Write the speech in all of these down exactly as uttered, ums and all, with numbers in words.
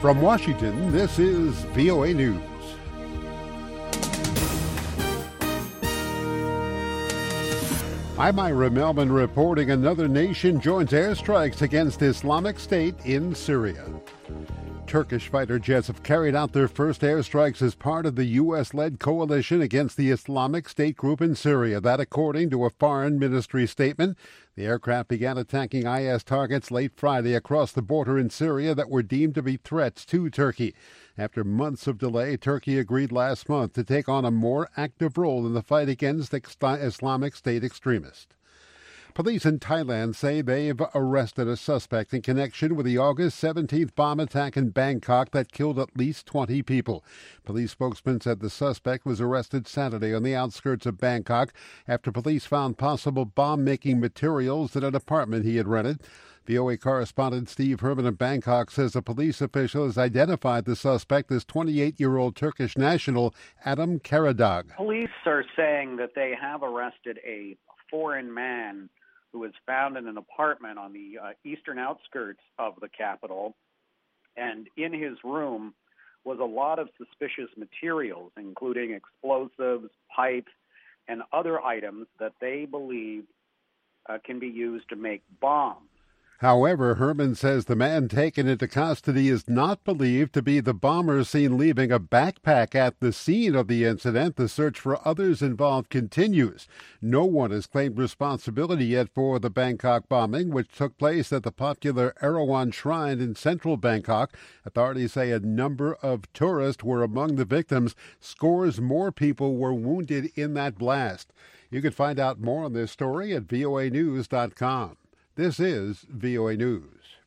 From Washington, this is V O A News. I'm Ira Melman reporting another nation joins airstrikes against Islamic State in Syria. Turkish fighter jets have carried out their first airstrikes as part of the U S-led coalition against the Islamic State group in Syria. That according to a foreign ministry statement. The aircraft began attacking I S targets late Friday across the border in Syria that were deemed to be threats to Turkey. After months of delay, Turkey agreed last month to take on a more active role in the fight against Islamic State extremists. Police in Thailand say they've arrested a suspect in connection with the August seventeenth bomb attack in Bangkok that killed at least twenty people. Police spokesman said the suspect was arrested Saturday on the outskirts of Bangkok after police found possible bomb-making materials in an apartment he had rented. V O A correspondent Steve Herman of Bangkok says a police official has identified the suspect as twenty-eight-year-old Turkish national Adam Karadağ. Police are saying that they have arrested a foreign man who was found in an apartment on the uh, eastern outskirts of the capital. And in his room was a lot of suspicious materials, including explosives, pipes, and other items that they believe uh, can be used to make bombs. However, Herman says the man taken into custody is not believed to be the bomber seen leaving a backpack at the scene of the incident. The search for others involved continues. No one has claimed responsibility yet for the Bangkok bombing, which took place at the popular Erawan Shrine in central Bangkok. Authorities say a number of tourists were among the victims. Scores more people were wounded in that blast. You can find out more on this story at V O A news dot com. This is V O A News.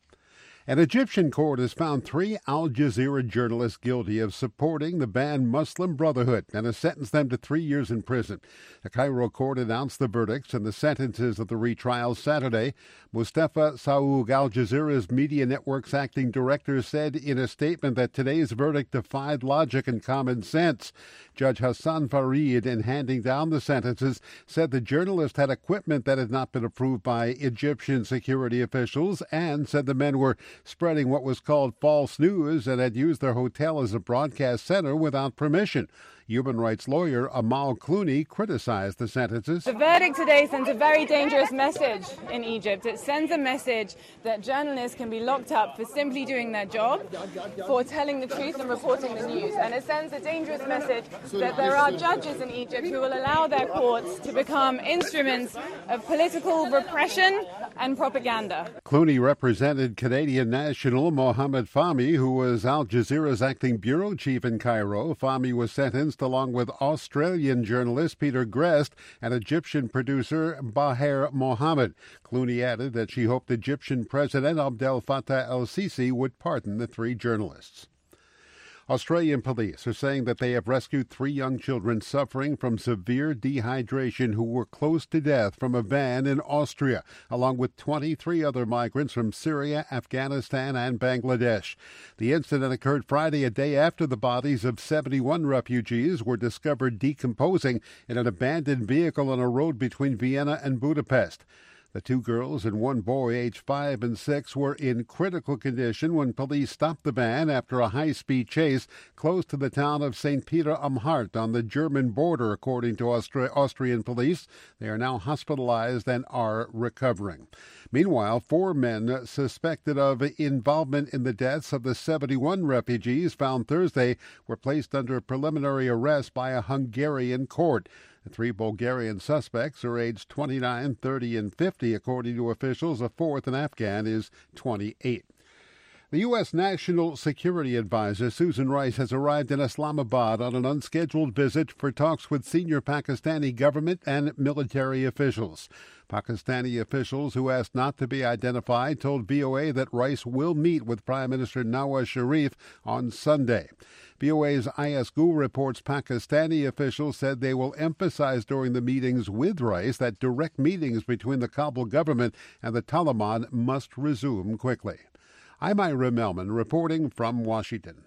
An Egyptian court has found three Al Jazeera journalists guilty of supporting the banned Muslim Brotherhood and has sentenced them to three years in prison. The Cairo court announced the verdicts and the sentences of the retrial Saturday. Mustafa Saoug, Al Jazeera's media network's acting director, said in a statement that today's verdict defied logic and common sense. Judge Hassan Farid, in handing down the sentences, said the journalist had equipment that had not been approved by Egyptian security officials and said the men were spreading what was called false news and had used their hotel as a broadcast center without permission. Human rights lawyer Amal Clooney criticized the sentences. The verdict today sends a very dangerous message in Egypt. It sends a message that journalists can be locked up for simply doing their job, for telling the truth and reporting the news. And it sends a dangerous message that there are judges in Egypt who will allow their courts to become instruments of political repression and propaganda. Clooney represented Canadian national Mohamed Fahmy, who was Al Jazeera's acting bureau chief in Cairo. Fahmy was sentenced along with Australian journalist Peter Grest and Egyptian producer Baher Mohammed. Clooney added that she hoped Egyptian President Abdel Fattah el-Sisi would pardon the three journalists. Australian police are saying that they have rescued three young children suffering from severe dehydration who were close to death from a van in Austria, along with twenty-three other migrants from Syria, Afghanistan, and Bangladesh. The incident occurred Friday, a day after the bodies of seventy-one refugees were discovered decomposing in an abandoned vehicle on a road between Vienna and Budapest. The two girls and one boy, aged five and six, were in critical condition when police stopped the van after a high-speed chase close to the town of Saint Peter am Hart on the German border, according to Austri- Austrian police. They are now hospitalized and are recovering. Meanwhile, four men suspected of involvement in the deaths of the seventy-one refugees found Thursday were placed under preliminary arrest by a Hungarian court. The three Bulgarian suspects are aged twenty-nine, thirty, and fifty, according to officials. A fourth, an Afghan, is twenty-eight. The U S. National Security Advisor Susan Rice has arrived in Islamabad on an unscheduled visit for talks with senior Pakistani government and military officials. Pakistani officials who asked not to be identified told V O A that Rice will meet with Prime Minister Nawaz Sharif on Sunday. V O A's Ayaz Gul reports Pakistani officials said they will emphasize during the meetings with Rice that direct meetings between the Kabul government and the Taliban must resume quickly. I'm Ira Melman reporting from Washington.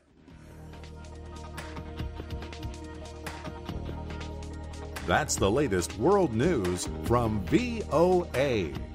That's the latest world news from V O A.